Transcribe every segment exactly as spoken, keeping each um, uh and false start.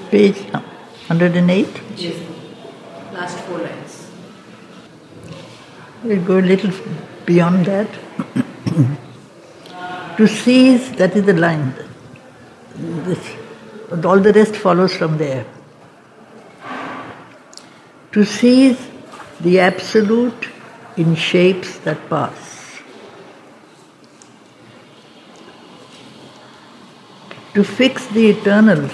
Page one hundred eight. Yes. Last four lines. We'll go a little beyond that. To seize, that is the line. This, all the rest follows from there. To seize the absolute in shapes that pass. To fix the eternal,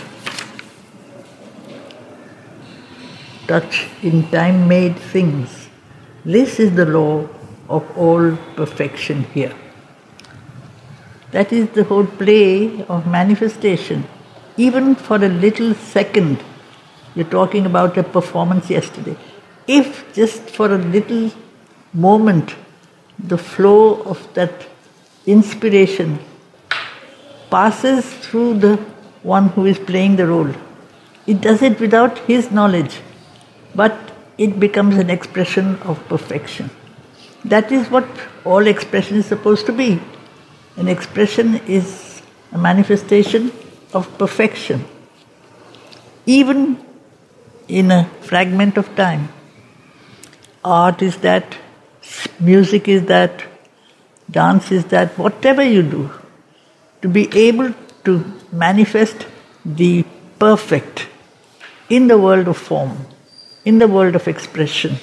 touch in time-made things. This is the law of all perfection here. That is the whole play of manifestation. Even for a little second, you're talking about a performance yesterday. If just for a little moment, the flow of that inspiration passes through the one who is playing the role, it does it without his knowledge, but it becomes an expression of perfection. That is what all expression is supposed to be. An expression is a manifestation of perfection, even in a fragment of time. Art is that, music is that, dance is that, whatever you do, to be able to manifest the perfect in the world of form, in the world of expression.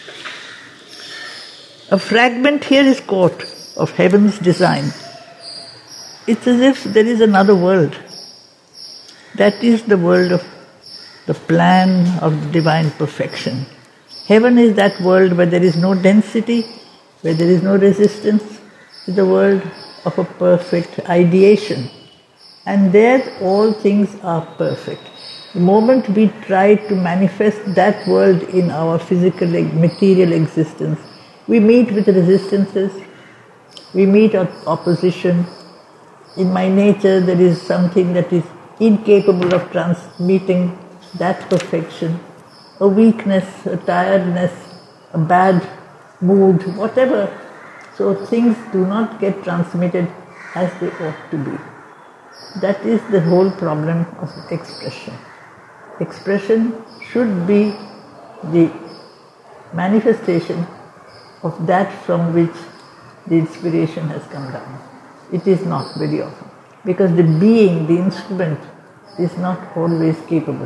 A fragment here is caught of heaven's design. It's as if there is another world. That is the world of the plan of divine perfection. Heaven is that world where there is no density, where there is no resistance. It's the world of a perfect ideation. And there all things are perfect. The moment we try to manifest that world in our physical, material existence, we meet with resistances, we meet opposition. In my nature there is something that is incapable of transmitting that perfection. A weakness, a tiredness, a bad mood, whatever. So things do not get transmitted as they ought to be. That is the whole problem of expression. Expression should be the manifestation of that from which the inspiration has come down. It is not very often, because the being, the instrument, is not always capable.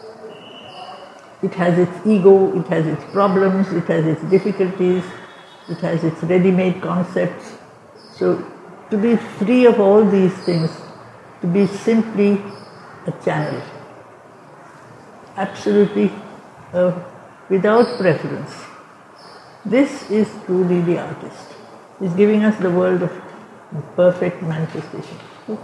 It has its ego, it has its problems, it has its difficulties, it has its ready-made concepts. So to be free of all these things, to be simply a channel, absolutely uh, without preference. This is truly the artist. He's giving us the world of perfect manifestation. Okay.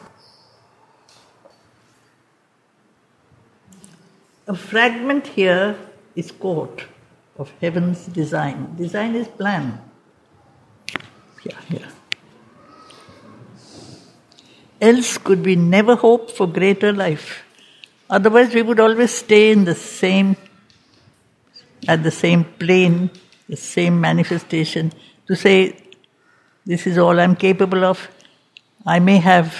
A fragment here is caught of heaven's design. Design is plan. Yeah, yeah. Else could we never hope for greater life. Otherwise we would always stay in the same, at the same plane, the same manifestation. To say, this is all I'm capable of. I may have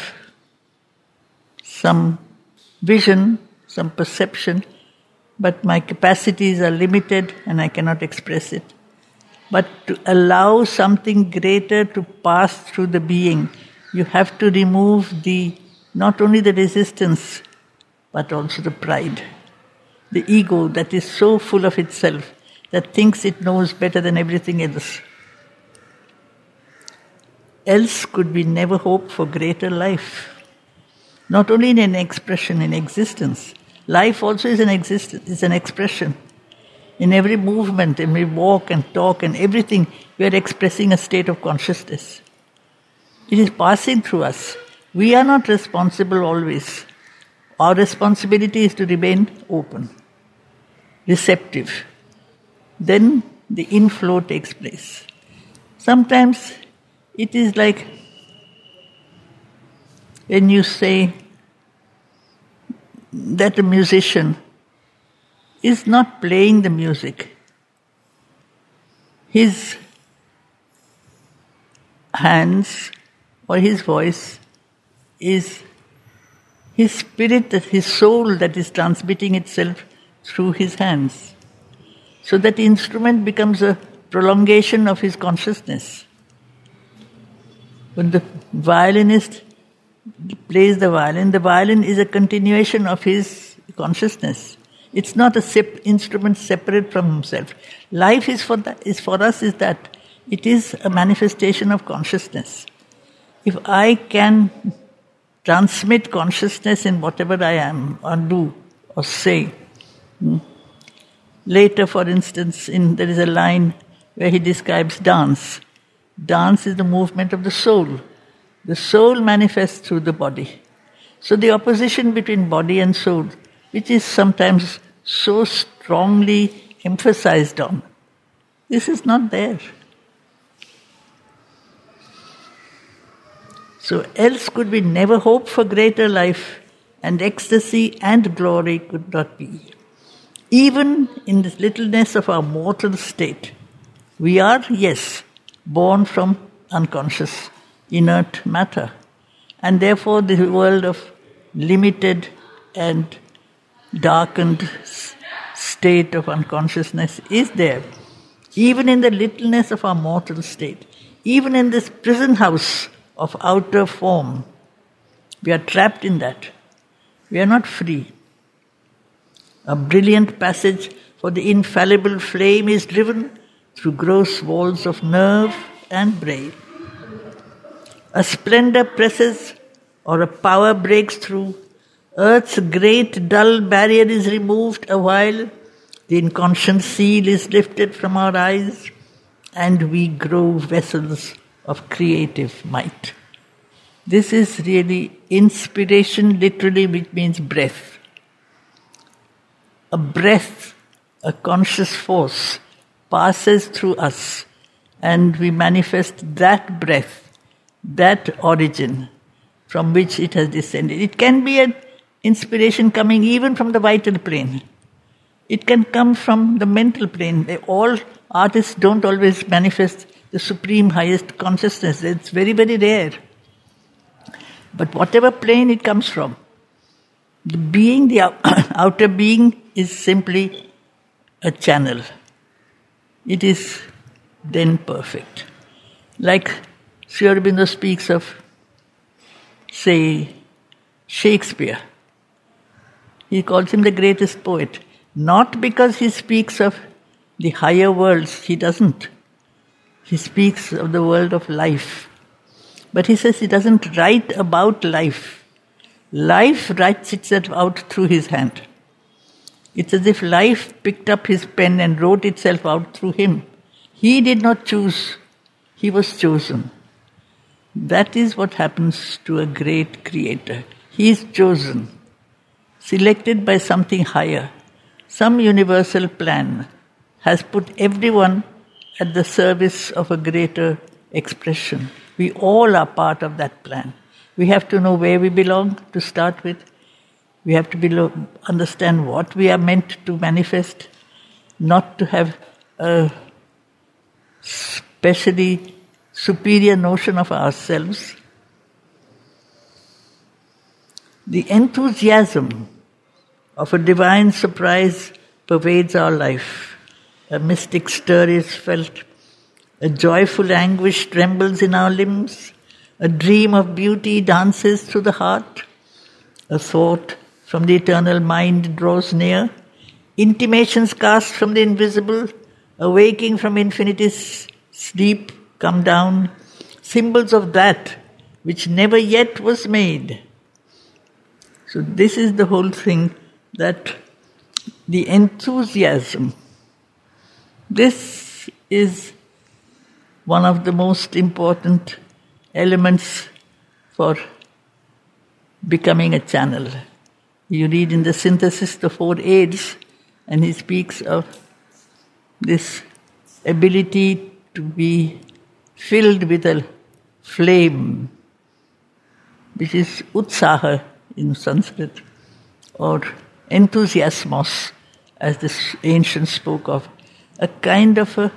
some vision, some perception, but my capacities are limited and I cannot express it. But to allow something greater to pass through the being, you have to remove the, not only the resistance, but also the pride. The ego that is so full of itself, that thinks it knows better than everything else. Else could we never hope for greater life. Not only in an expression, in existence. Life also is an existence, is an expression. In every movement, in every walk and talk and everything, we are expressing a state of consciousness. It is passing through us. We are not responsible always. Our responsibility is to remain open, receptive. Then the inflow takes place. Sometimes it is like when you say that a musician is not playing the music. His hands or his voice is his spirit, his soul that is transmitting itself through his hands. So that instrument becomes a prolongation of his consciousness. When the violinist plays the violin, the violin is a continuation of his consciousness. It's not a sep- instrument separate from himself. Life is for that, is for us is that it is a manifestation of consciousness. If I can transmit consciousness in whatever I am or do or say. Hmm. Later, for instance, in, there is a line where he describes dance. Dance is the movement of the soul. The soul manifests through the body. So the opposition between body and soul, which is sometimes so strongly emphasized on, this is not there. So else could we never hope for greater life, and ecstasy and glory could not be. Even in this littleness of our mortal state, we are, yes, born from unconscious, inert matter. And therefore the world of limited and darkened state of unconsciousness is there. Even in the littleness of our mortal state, even in this prison house of outer form, we are trapped in that. We are not free. A brilliant passage for the infallible flame is driven through gross walls of nerve and brain. A splendor presses or a power breaks through. Earth's great dull barrier is removed a while. The inconscient seal is lifted from our eyes, and we grow vessels of creative might. This is really inspiration, literally, which means breath. A breath, a conscious force, passes through us, and we manifest that breath, that origin from which it has descended. It can be an inspiration coming even from the vital plane. It can come from the mental plane. They, all artists don't always manifest the supreme highest consciousness. It's very, very rare. But whatever plane it comes from, the being, the outer being, is simply a channel. It is then perfect. Like Sri Aurobindo speaks of, say, Shakespeare. He calls him the greatest poet. Not because he speaks of the higher worlds, he doesn't. He speaks of the world of life. But he says he doesn't write about life. Life writes itself out through his hand. It's as if life picked up his pen and wrote itself out through him. He did not choose. He was chosen. That is what happens to a great creator. He is chosen, selected by something higher. Some universal plan has put everyone at the service of a greater expression. We all are part of that plan. We have to know where we belong to start with. We have to belo- understand what we are meant to manifest, not to have a specially superior notion of ourselves. The enthusiasm of a divine surprise pervades our life. A mystic stir is felt. A joyful anguish trembles in our limbs. A dream of beauty dances through the heart. A thought from the eternal mind draws near. Intimations cast from the invisible, awaking from infinity's sleep, come down. Symbols of that which never yet was made. So this is the whole thing, that the enthusiasm, this is one of the most important elements for becoming a channel. You read in the Synthesis the Four Aids, and he speaks of this ability to be filled with a flame, which is utsaha in Sanskrit, or enthusiasmos, as the ancients spoke of, a kind of a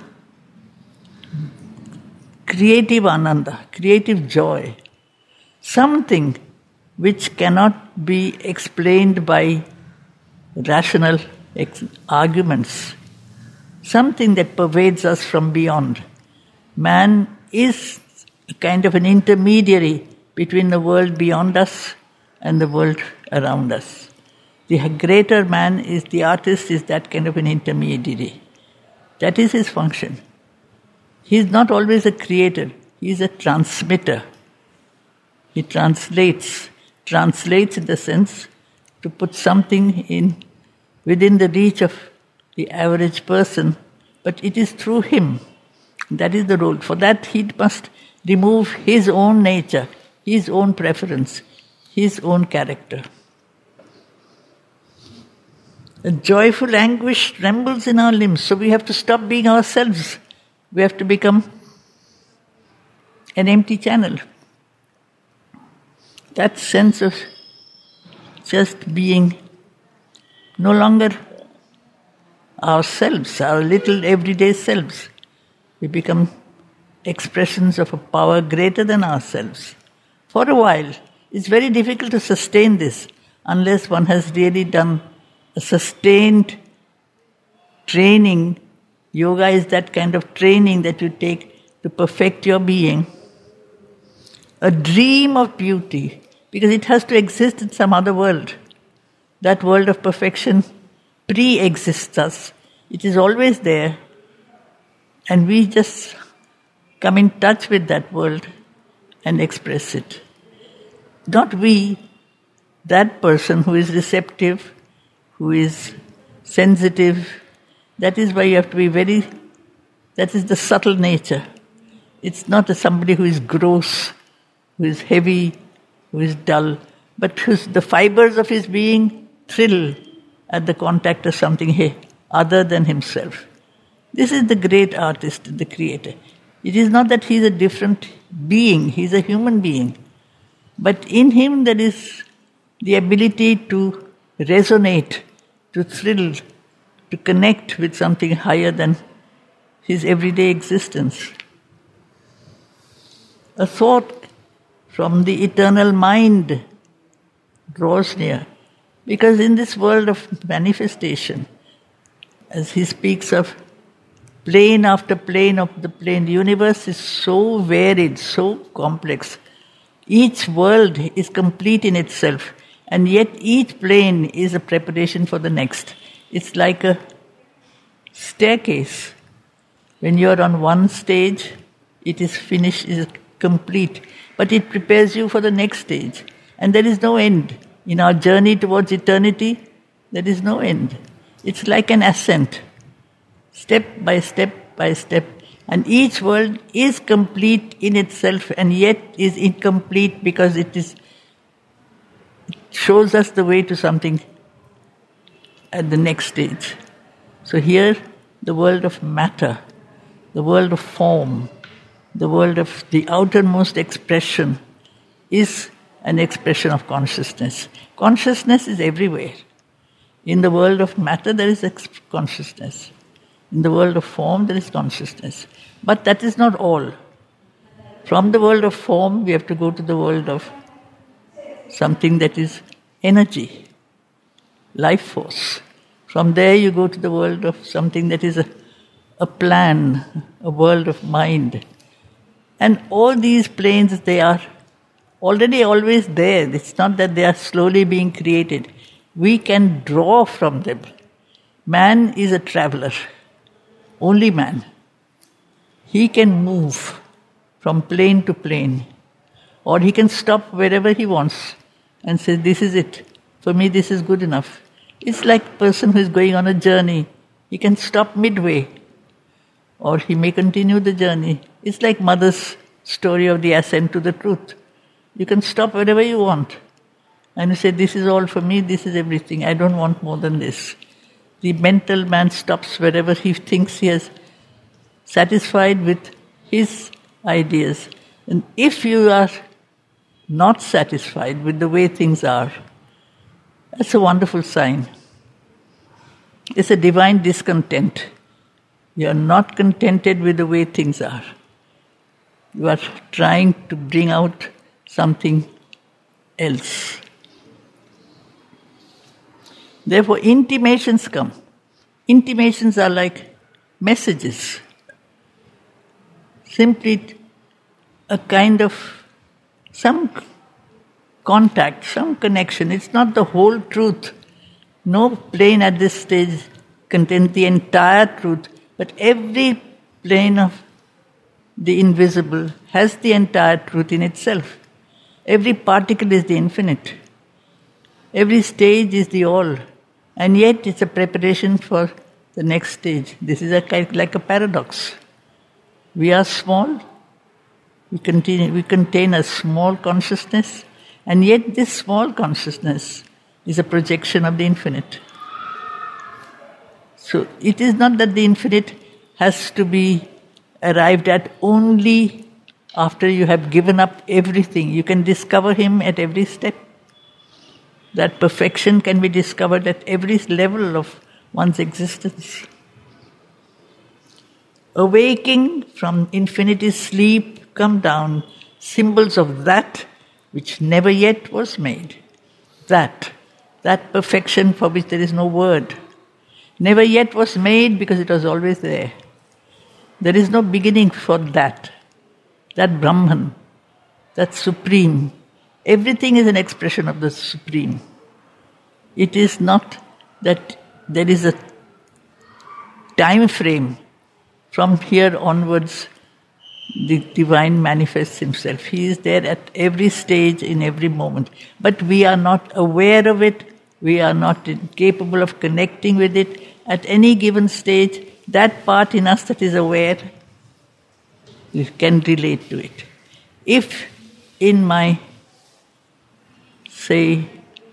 creative ananda, creative joy, something which cannot be explained by rational ex- arguments, something that pervades us from beyond. Man is a kind of an intermediary between the world beyond us and the world around us. The greater man is, the artist is that kind of an intermediary. That is his function. He is not always a creator, he is a transmitter. He translates, translates in the sense to put something in within the reach of the average person, but it is through him. That is the role. For that he must remove his own nature, his own preference, his own character. A joyful anguish trembles in our limbs, so we have to stop being ourselves. We have to become an empty channel. That sense of just being no longer ourselves, our little everyday selves. We become expressions of a power greater than ourselves. For a while, it's very difficult to sustain this unless one has really done a sustained training. Yoga is that kind of training that you take to perfect your being. A dream of beauty, because it has to exist in some other world. That world of perfection pre-exists us. It is always there. And we just come in touch with that world and express it. Not we, that person who is receptive, who is sensitive. That is why you have to be very, that is the subtle nature. It's not somebody who is gross, who is heavy, who is dull, but whose, the fibers of his being thrill at the contact of something hey, other than himself. This is the great artist, the creator. It is not that he is a different being, he is a human being. But in him there is the ability to resonate, to thrill, to connect with something higher than his everyday existence. A thought from the eternal mind draws near. Because in this world of manifestation, as he speaks of plane after plane of the plane, the universe is so varied, so complex. Each world is complete in itself, and yet each plane is a preparation for the next. It's like a staircase. When you're on one stage, it is finished, it is complete, but it prepares you for the next stage. And there is no end. In our journey towards eternity, there is no end. It's like an ascent, step by step by step. And each world is complete in itself and yet is incomplete because it is it shows us the way to something at the next stage. So here, the world of matter, the world of form, the world of the outermost expression is an expression of consciousness. Consciousness is everywhere. In the world of matter, there is ex- consciousness. In the world of form, there is consciousness. But that is not all. From the world of form, we have to go to the world of something that is energy, life force. From there, you go to the world of something that is a, a plan, a world of mind. And all these planes, they are already always there. It's not that they are slowly being created. We can draw from them. Man is a traveler. Only man. He can move from plane to plane. Or he can stop wherever he wants and say, this is it. For me, this is good enough. It's like a person who is going on a journey. He can stop midway. Or he may continue the journey. It's like Mother's story of the ascent to the truth. You can stop wherever you want. And you say, this is all for me, this is everything. I don't want more than this. The mental man stops wherever he thinks he has satisfied with his ideas. And if you are not satisfied with the way things are, that's a wonderful sign. It's a divine discontent. You are not contented with the way things are. You are trying to bring out something else. Therefore, intimations come. Intimations are like messages. Simply a kind of some contact, some connection. It's not the whole truth. No plane at this stage contains the entire truth, but every plane of the invisible has the entire truth in itself. Every particle is the infinite. Every stage is the all. And yet it's a preparation for the next stage. This is a kind like a paradox. We are small. We contain, we contain a small consciousness. And yet this small consciousness is a projection of the infinite. So it is not that the infinite has to be arrived at only after you have given up everything. You can discover Him at every step. That perfection can be discovered at every level of one's existence. Awaking from infinity's sleep, come down, symbols of that which never yet was made. That, that perfection for which there is no word. Never yet was made because it was always there. There is no beginning for that. That Brahman, that Supreme. Everything is an expression of the Supreme. It is not that there is a time frame. From here onwards, the Divine manifests Himself. He is there at every stage, in every moment. But we are not aware of it. We are not capable of connecting with it. At any given stage, that part in us that is aware, we can relate to it. If in my, say,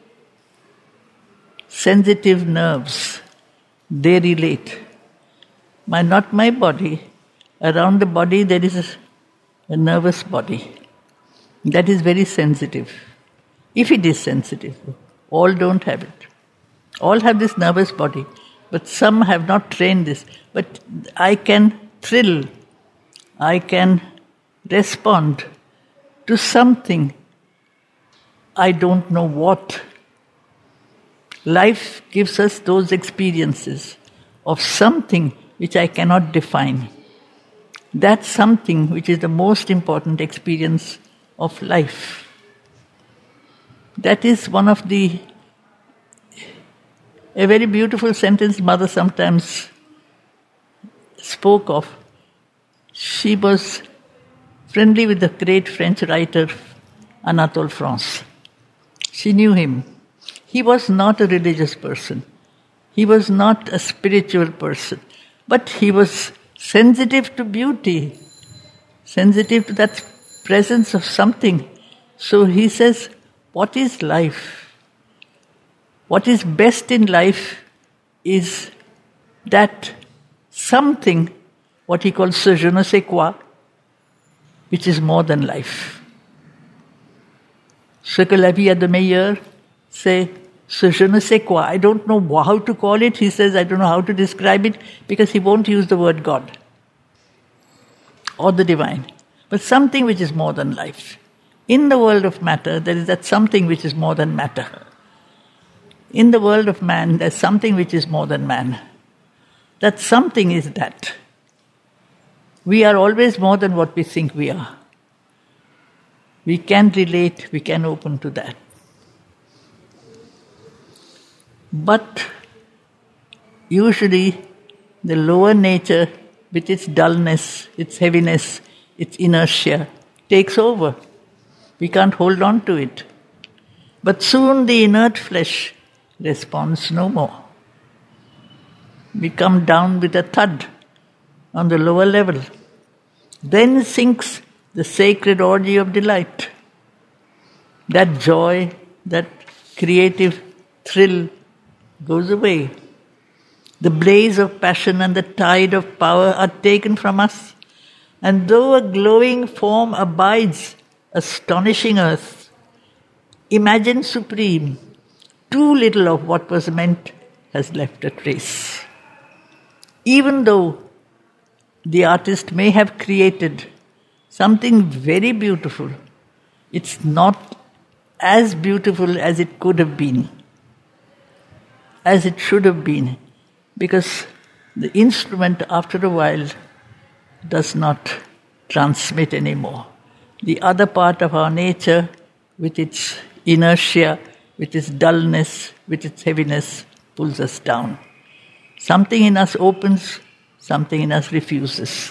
sensitive nerves, they relate. My, not my body. Around the body there is a, a nervous body. That is very sensitive. If it is sensitive, all don't have it. All have this nervous body, but some have not trained this. But I can thrill, I can respond to something, I don't know what. Life gives us those experiences of something which I cannot define. That's something which is the most important experience of life. That is one of the, a very beautiful sentence Mother sometimes spoke of. She was friendly with the great French writer Anatole France. She knew him. He was not a religious person. He was not a spiritual person. But he was sensitive to beauty, sensitive to that presence of something. So he says, what is life? What is best in life is that something, what he calls ce je ne sais quoi, which is more than life. Ce que la vie a de meilleur, c'est ce je ne sais quoi. I don't know how to call it. He says, I don't know how to describe it, because he won't use the word God or the divine. But something which is more than life. In the world of matter, there is that something which is more than matter. In the world of man, there's something which is more than man. That something is that. We are always more than what we think we are. We can relate, we can open to that. But usually the lower nature, with its dullness, its heaviness, its inertia, takes over. We can't hold on to it. But soon the inert flesh responds no more. We come down with a thud on the lower level. Then sinks the sacred orgy of delight. That joy, that creative thrill goes away. The blaze of passion and the tide of power are taken from us. And though a glowing form abides, astonishing earth, imagine supreme, too little of what was meant has left a trace. Even though the artist may have created something very beautiful, it's not as beautiful as it could have been, as it should have been, because the instrument after a while does not transmit anymore. The other part of our nature, with its inertia, with its dullness, with its heaviness, pulls us down. Something in us opens, something in us refuses.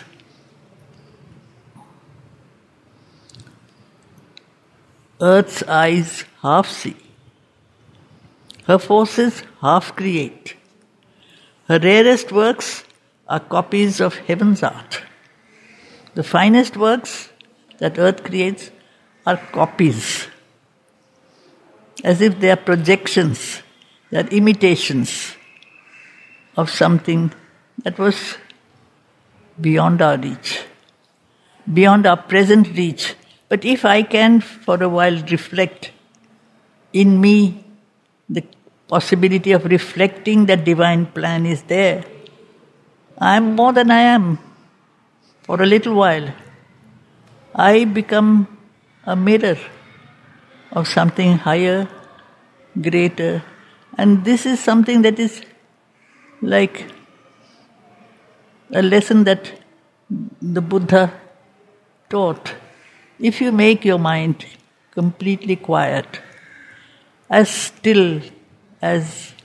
Earth's eyes half see. Her forces half create. Her rarest works are copies of heaven's art. The finest works that earth creates are copies, as if they are projections, they are imitations of something that was beyond our reach, beyond our present reach. But if I can for a while reflect in me, the possibility of reflecting that divine plan is there. I am more than I am. For a little while, I become a mirror of something higher, greater. And this is something that is like a lesson that the Buddha taught. If you make your mind completely quiet, as still as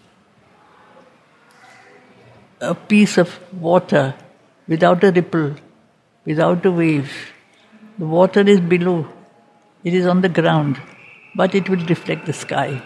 a piece of water without a ripple, without a wave, the water is below, it is on the ground, but it will reflect the sky.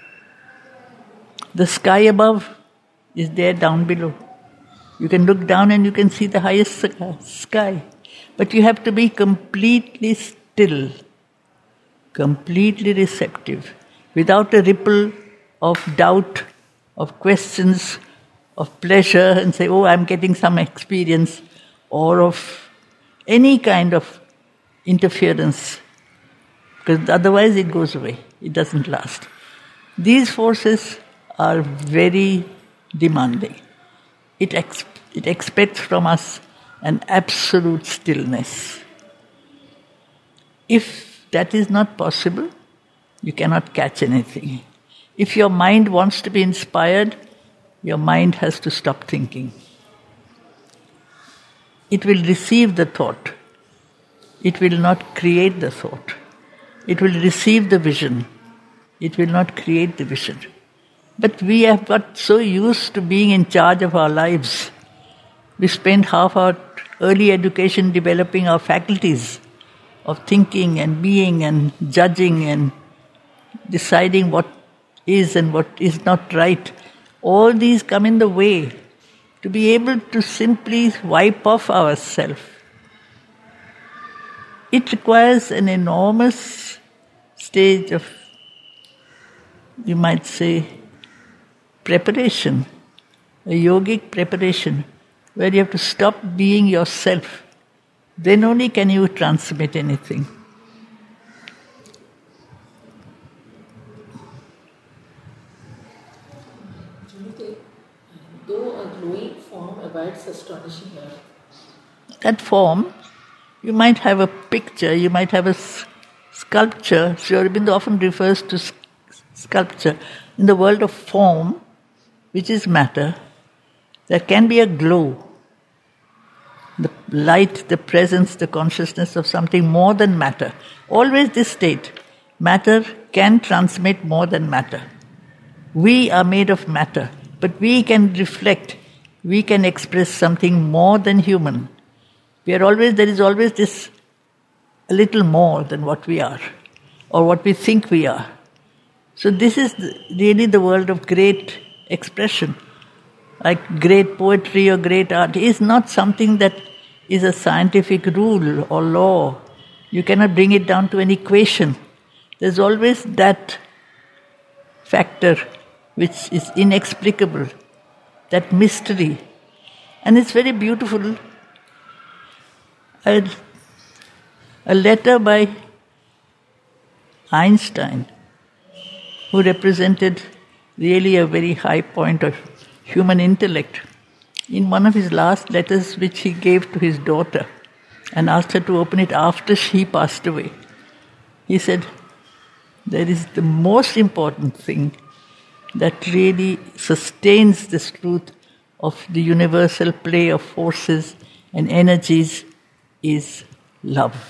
The sky above is there down below. You can look down and you can see the highest sky. But you have to be completely still, completely receptive, without a ripple of doubt, of questions, of pleasure, and say, oh, I'm getting some experience, or of any kind of interference, because otherwise it goes away, it doesn't last. These forces are very demanding. It, ex- it expects from us an absolute stillness. If that is not possible, you cannot catch anything. If your mind wants to be inspired, your mind has to stop thinking. It will receive the thought. It will not create the thought. It will receive the vision. It will not create the vision. But we have got so used to being in charge of our lives. We spend half our early education developing our faculties of thinking and being and judging and deciding what is and what is not right. All these come in the way to be able to simply wipe off ourselves. It requires an enormous stage of, you might say, preparation, a yogic preparation, where you have to stop being yourself. Then only can you transmit anything. Though a glowing form abides astonishing earth. That form, you might have a picture, you might have a s- sculpture. Sri Aurobindo often refers to s- sculpture. In the world of form, which is matter, there can be a glow. The light, the presence, the consciousness of something more than matter. Always this state. Matter can transmit more than matter. We are made of matter, but we can reflect, we can express something more than human. We are always, there is always this a little more than what we are, or what we think we are. So this is really the world of great expression. Like great poetry or great art is not something that is a scientific rule or law. You cannot bring it down to an equation. There's always that factor which is inexplicable, that mystery. And it's very beautiful. A, a letter by Einstein, who represented really a very high point of human intellect, in one of his last letters which he gave to his daughter and asked her to open it after she passed away. He said, There is the most important thing that really sustains this truth of the universal play of forces and energies is love.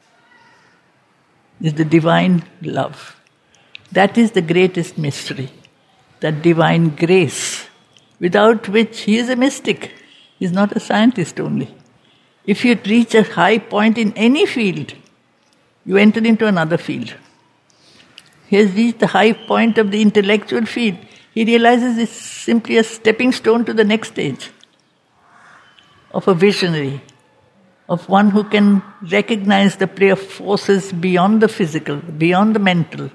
Is the divine love. That is the greatest mystery. That divine grace, without which he is a mystic. He is not a scientist only. If you reach a high point in any field, you enter into another field. He has reached the high point of the intellectual field. He realizes it's simply a stepping stone to the next stage of a visionary, of one who can recognize the play of forces beyond the physical, beyond the mental.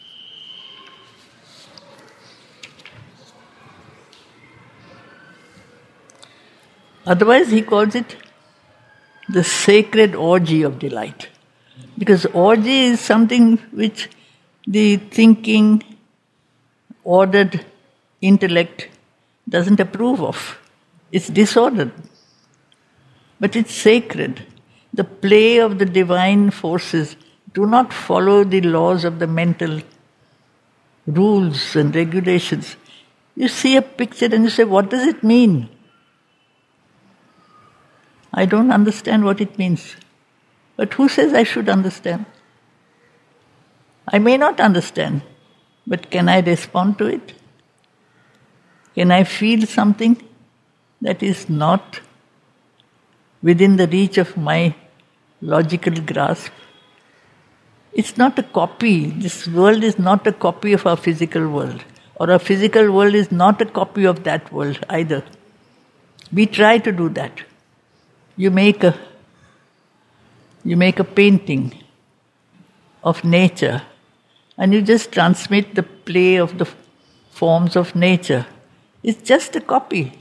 Otherwise, he calls it the sacred orgy of delight. Because orgy is something which the thinking, ordered intellect doesn't approve of. It's disordered. But it's sacred. The play of the divine forces do not follow the laws of the mental rules and regulations. You see a picture and you say, what does it mean? I don't understand what it means. But who says I should understand? I may not understand, but can I respond to it? Can I feel something that is not within the reach of my logical grasp? It's not a copy. This world is not a copy of our physical world. Or our physical world is not a copy of that world either. We try to do that. You make a you make a painting of nature and you just transmit the play of the forms of nature. It's just a copy.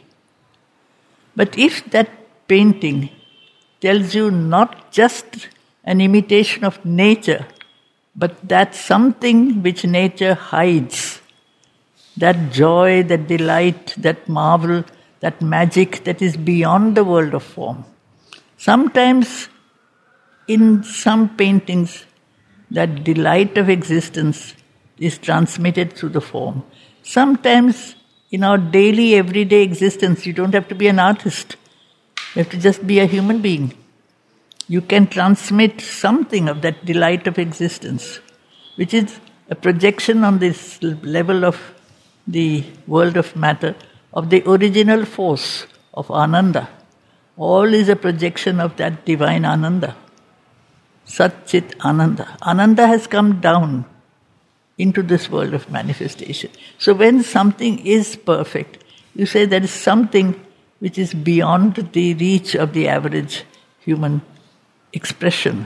But if that painting tells you not just an imitation of nature, but that something which nature hides, that joy, that delight, that marvel, that magic that is beyond the world of form. Sometimes in some paintings, that delight of existence is transmitted through the form. Sometimes in our daily, everyday existence, you don't have to be an artist. You have to just be a human being. You can transmit something of that delight of existence, which is a projection on this level of the world of matter, of the original force of Ananda. All is a projection of that divine Ananda. Sat Chit Ananda. Ananda has come down into this world of manifestation. So when something is perfect, you say there is something which is beyond the reach of the average human expression.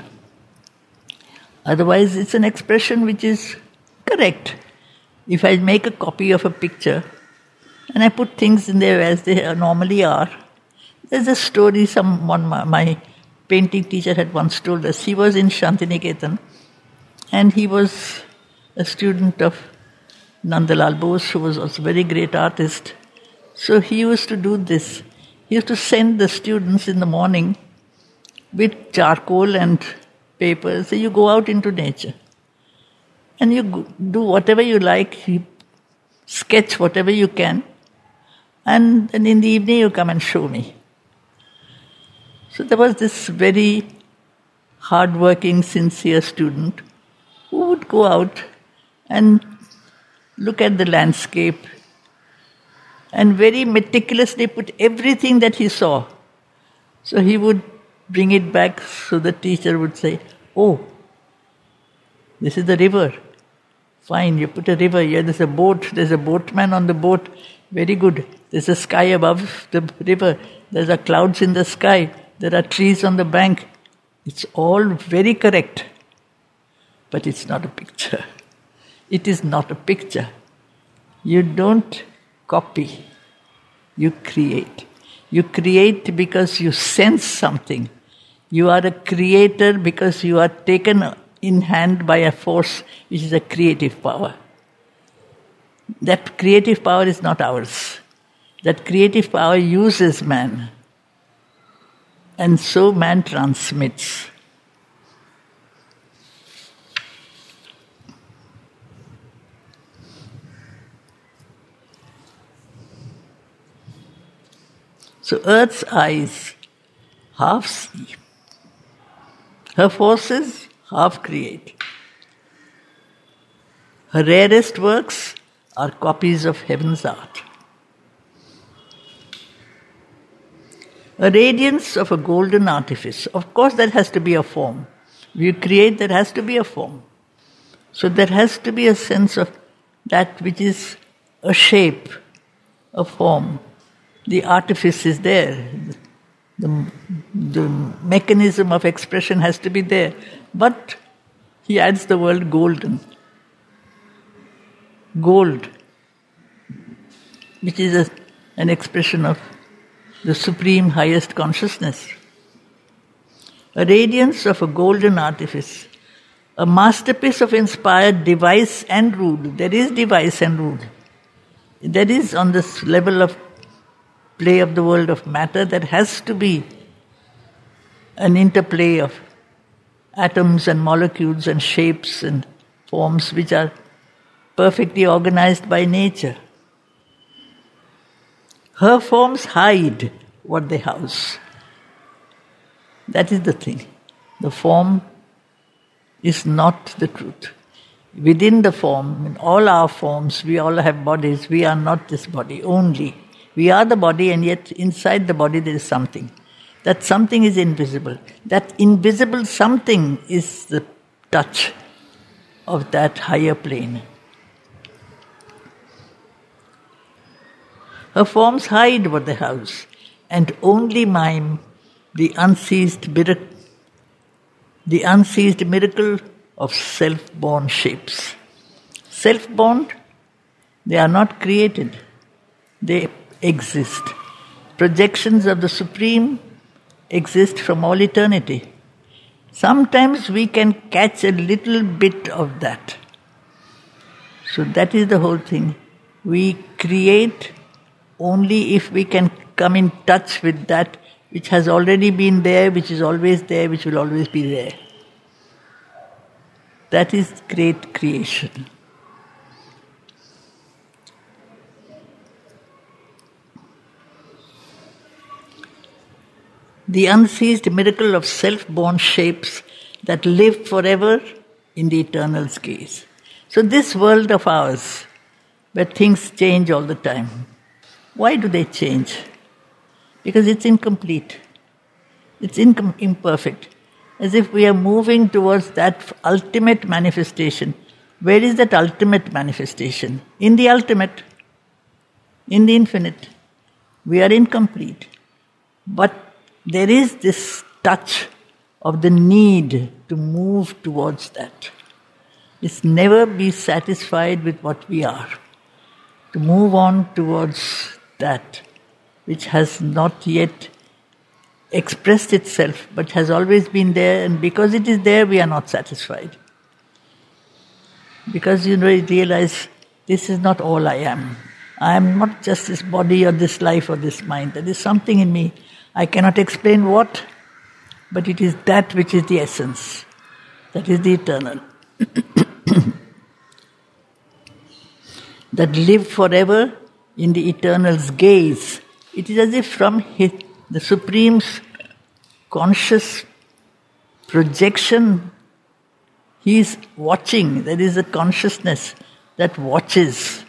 Otherwise, it's an expression which is correct. If I make a copy of a picture and I put things in there as they normally are, there's a story someone, my painting teacher had once told us. He was in Shantiniketan and he was a student of Nandalal Bose, who was also a very great artist. So he used to do this. He used to send the students in the morning with charcoal and paper. So you go out into nature and you do whatever you like, you sketch whatever you can, and then in the evening you come and show me. So there was this very hard-working, sincere student who would go out and look at the landscape and very meticulously put everything that he saw. So he would bring it back, so the teacher would say, oh, this is the river. Fine, you put a river here, there's a boat, there's a boatman on the boat. Very good. There's a sky above the river. There's a clouds in the sky. There are trees on the bank. It's all very correct. But it's not a picture. It is not a picture. You don't copy. You create. You create because you sense something. You are a creator because you are taken in hand by a force which is a creative power. That creative power is not ours. That creative power uses man. And so man transmits. So Earth's eyes half see. Her forces half create. Her rarest works are copies of heaven's art. A radiance of a golden artifice. Of course, that has to be a form. You create, there has to be a form. So there has to be a sense of that which is a shape, a form. The artifice is there. The, the mechanism of expression has to be there. But he adds the word golden. Gold, which is a, an expression of the supreme highest consciousness. A radiance of a golden artifice. A masterpiece of inspired device and rule. There is device and rule. There is on this level of play of the world of matter, there has to be an interplay of atoms and molecules and shapes and forms which are perfectly organized by nature. Her forms hide what they house. That is the thing. The form is not the truth. Within the form, in all our forms, we all have bodies. We are not this body only. We are the body, and yet inside the body there is something. That something is invisible. That invisible something is the touch of that higher plane. Her forms hide what they house, and only mime the unceased miracle, the unceased miracle of self-born shapes. Self-born, they are not created. They exist. Projections of the Supreme exist from all eternity. Sometimes we can catch a little bit of that. So that is the whole thing. We create only if we can come in touch with that which has already been there, which is always there, which will always be there. That is great creation. The unceased miracle of self-born shapes that live forever in the eternal's gaze. So this world of ours, where things change all the time, why do they change? Because it's incomplete. It's incom- imperfect. As if we are moving towards that ultimate manifestation. Where is that ultimate manifestation? In the ultimate. In the infinite. We are incomplete. But there is this touch of the need to move towards that. It's never be satisfied with what we are. To move on towards that which has not yet expressed itself but has always been there, and because it is there we are not satisfied. Because you know, you realize this is not all I am. I am not just this body or this life or this mind. There is something in me. I cannot explain what, but it is that which is the essence. That is the eternal. That live forever in the eternal's gaze. It is as if from his, the Supreme's conscious projection, he is watching. There is a consciousness that watches.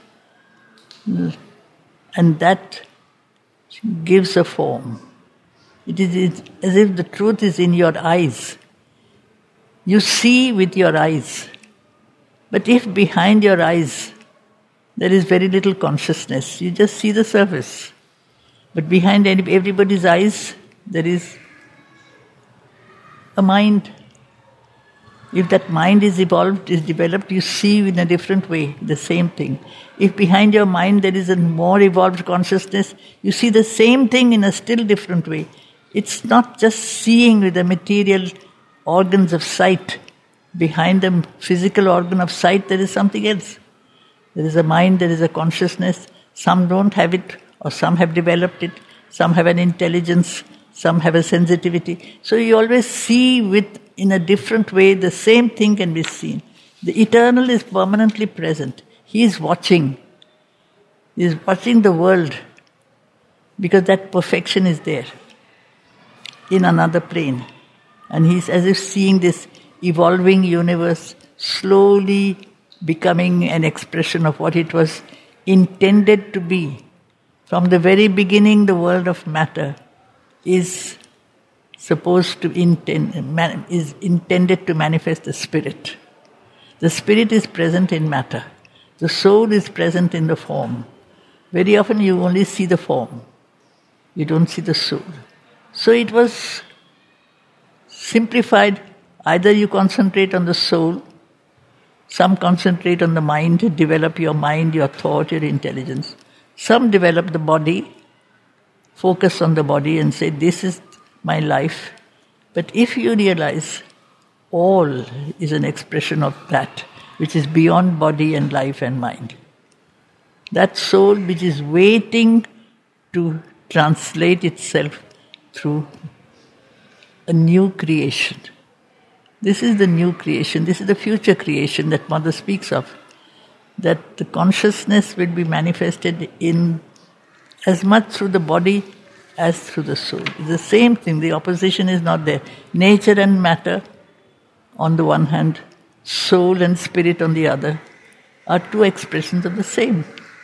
And that gives a form. It is as if the truth is in your eyes. You see with your eyes. But if behind your eyes there is very little consciousness, you just see the surface. But behind everybody's eyes, there is a mind. If that mind is evolved, is developed, you see in a different way the same thing. If behind your mind there is a more evolved consciousness, you see the same thing in a still different way. It's not just seeing with the material organs of sight. Behind the physical organ of sight, there is something else. There is a mind, there is a consciousness. Some don't have it, or some have developed it. Some have an intelligence, some have a sensitivity. So you always see with, in a different way, the same thing can be seen. The eternal is permanently present. He is watching. He is watching the world. because that perfection is there in another plane. And he's as if seeing this evolving universe slowly becoming an expression of what it was intended to be. From the very beginning, the world of matter is supposed to intend, is intended to manifest the spirit. The spirit is present in matter. The soul is present in the form. Very often you only see the form. You don't see the soul. So it was simplified. Either you concentrate on the soul, some concentrate on the mind, develop your mind, your thought, your intelligence. Some develop the body, focus on the body and say, this is my life. But if you realize all is an expression of that, which is beyond body and life and mind. That soul which is waiting to translate itself through a new creation. This is the new creation, this is the future creation that Mother speaks of. That the consciousness will be manifested in as much through the body as through the soul. It's the same thing, the opposition is not there. Nature and matter on the one hand, soul and spirit on the other, are two expressions of the same.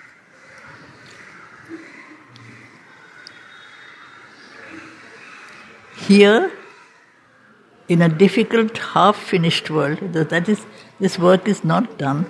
Here, in a difficult, half-finished world, that is, this work is not done,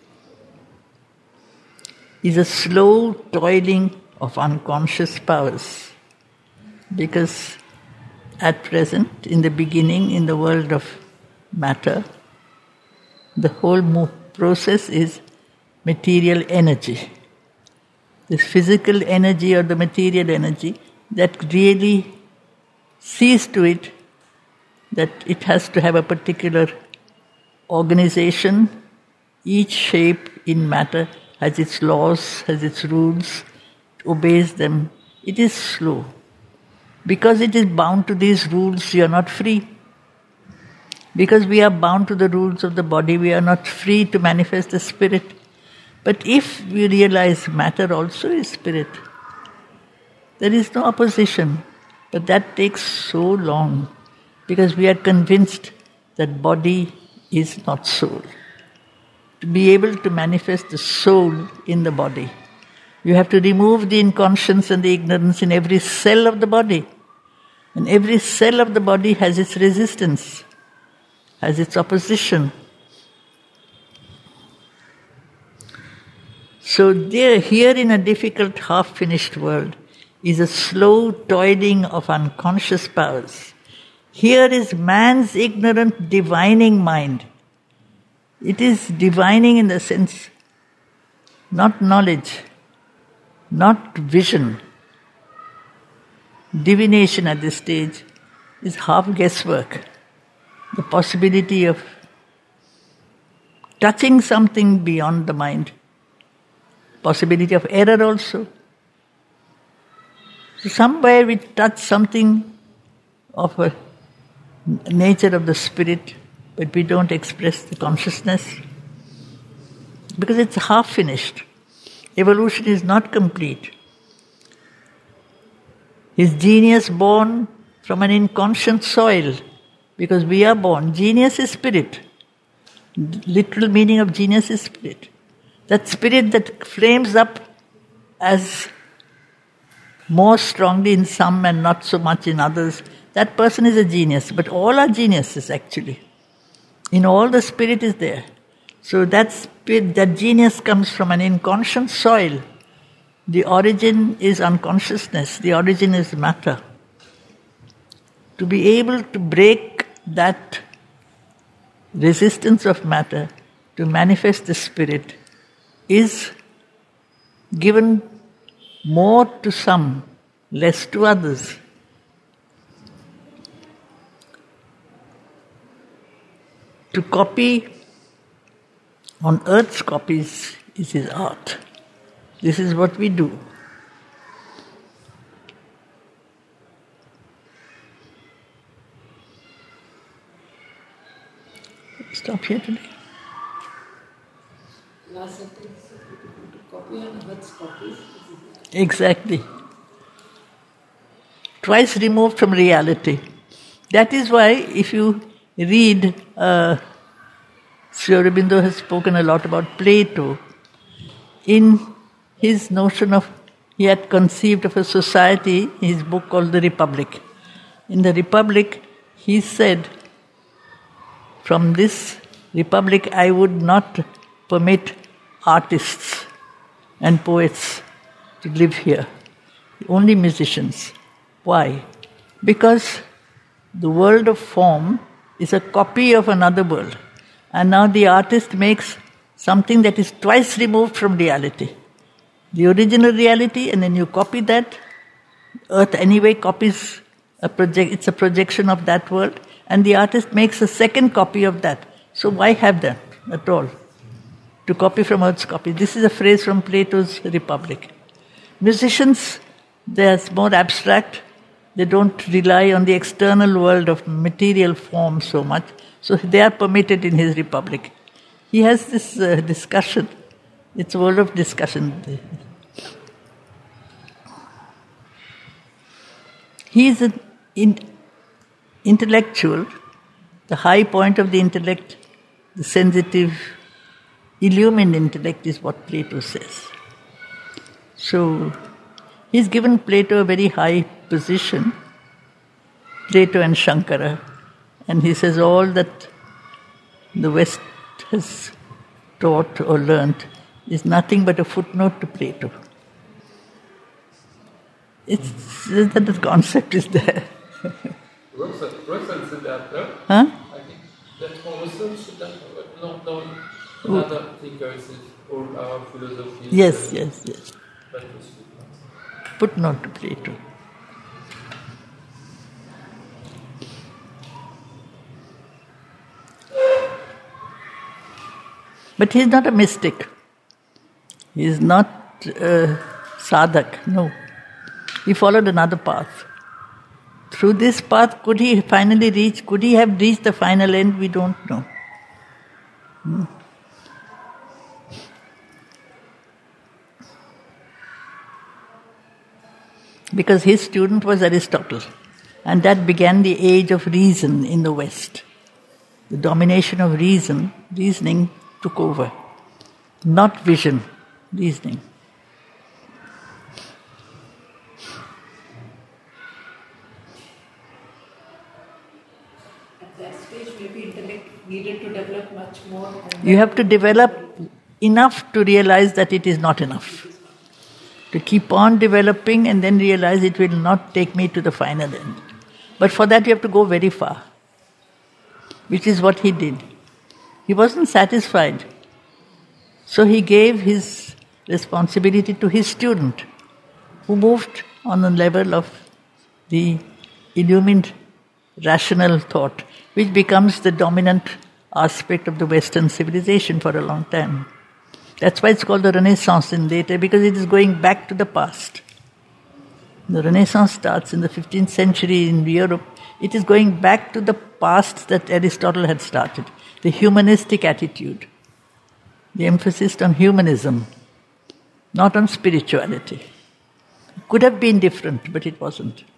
is a slow toiling of unconscious powers. Because at present, in the beginning, in the world of matter, the whole mo- process is material energy. This physical energy or the material energy that really sees to it that it has to have a particular organization. Each shape in matter has its laws, has its rules, obeys them. It is slow. Because it is bound to these rules, you are not free. Because we are bound to the rules of the body, we are not free to manifest the spirit. But if we realize matter also is spirit, there is no opposition. But that takes so long, because we are convinced that body is not soul. To be able to manifest the soul in the body, you have to remove the inconscience and the ignorance in every cell of the body. And every cell of the body has its resistance, has its opposition. So there, here in a difficult, half-finished world, is a slow toiling of unconscious powers. Here is man's ignorant divining mind. It is divining in the sense, not knowledge, not vision. Divination at this stage is half guesswork. The possibility of touching something beyond the mind. Possibility of error also. So somewhere we touch something of a nature of the spirit, but we don't express the consciousness because it's half finished. Evolution is not complete. Is genius born from an inconscient soil? Because we are born. Genius is spirit. Literal meaning of genius is spirit. That spirit that flames up as more strongly in some and not so much in others, that person is a genius. But all are geniuses actually. In all the spirit is there. So that spirit, that genius comes from an inconscient soil. The origin is unconsciousness. The origin is matter. To be able to break that resistance of matter, to manifest the spirit, is given more to some, less to others. To copy on earth's copies is his art. This is what we do. Stop here today. Last sentence, to copy on earth's copies. Exactly. twice removed from reality. That is why if you read, uh, Sri Aurobindo has spoken a lot about Plato. In his notion of, he had conceived of a society, in his book called The Republic. In the Republic, he said, from this Republic I would not permit artists and poets to live here. Only musicians. Why? Because the world of form is a copy of another world. And now the artist makes something that is twice removed from reality. The original reality, and then you copy that. Earth anyway copies, a project. It's a projection of that world. And the artist makes a second copy of that. So why have that at all? To copy from Earth's copy. This is a phrase from Plato's Republic. Musicians, they are more abstract. They don't rely on the external world of material form so much. So they are permitted in his Republic. He has this uh, discussion. It's a world of discussion. He is an in, intellectual, the high point of the intellect, the sensitive, illumined intellect is what Plato says. So, he's given Plato a very high position, Plato and Shankara, and he says all that the West has taught or learnt is nothing but a footnote to Plato. It's that the concept is there. Rosen said that, no? Huh? I think that Rosen said that, not no, another thinkers or our philosophy. Yes, yes, yes. That was footnote. Footnote to Plato. But he's not a mystic. He is not a sadhak, no. He followed another path. Through this path, could he finally reach, could he have reached the final end? We don't know. Hmm. Because his student was Aristotle. And that began the age of reason in the West. The domination of reason, reasoning took over. Not vision, reasoning. At that stage, maybe intellect needed to develop much more. And You have to develop enough to realize that it is not enough. To keep on developing and then realize it will not take me to the final end. But for that you have to go very far. Which is what he did. He wasn't satisfied. So he gave his responsibility to his student, who moved on the level of the illumined rational thought, which becomes the dominant aspect of the Western civilization for a long time. That's why it's called the Renaissance in later, because it is going back to the past. The Renaissance starts in the fifteenth century in Europe. It is going back to the past that Aristotle had started. The humanistic attitude. The emphasis on humanism, not on spirituality. It could have been different, but it wasn't.